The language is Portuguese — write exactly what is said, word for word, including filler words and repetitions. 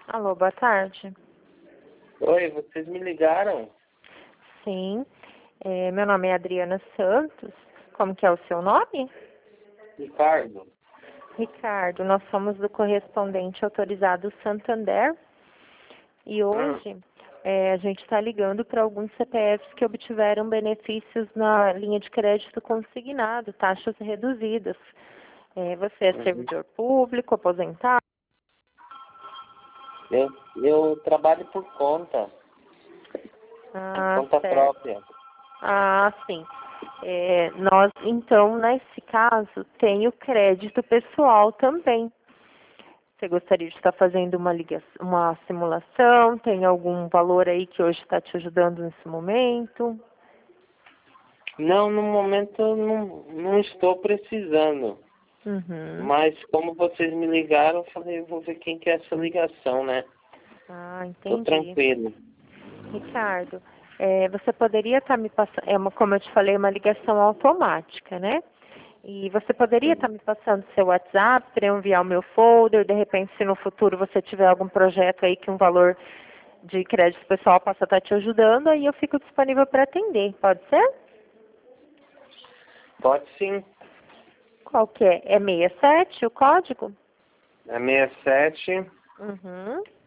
Alô, boa tarde. Oi, vocês me ligaram? Sim, é, meu nome é Adriana Santos. Como que é o seu nome? Ricardo. Ricardo, nós somos do correspondente autorizado Santander e Ah, hoje é, a gente está ligando para alguns C P Fs que obtiveram benefícios na linha de crédito consignado, taxas reduzidas. É, você é uhum. servidor público, aposentado? eu, eu trabalho por conta, por Ah, conta certo. própria. Ah, sim. É, nós, então, nesse caso, tem o crédito pessoal também. Você gostaria de estar fazendo uma ligação, uma simulação? Tem algum valor aí que hoje está te ajudando nesse momento? Não, no momento eu não, não estou precisando. Uhum. Mas como vocês me ligaram, eu falei, eu vou ver quem que é essa ligação, né? Ah, Tô entendi. tranquilo. Ricardo, é, você poderia estar me passando, é uma, como eu te falei, uma ligação automática, né? E você poderia estar Uhum. me passando seu WhatsApp para eu enviar o meu folder, de repente, se no futuro você tiver algum projeto aí que um valor de crédito pessoal possa estar te ajudando, aí eu fico disponível para atender, pode ser? Pode sim. Qual que é? É sessenta e sete o código? É sessenta e sete, Uhum.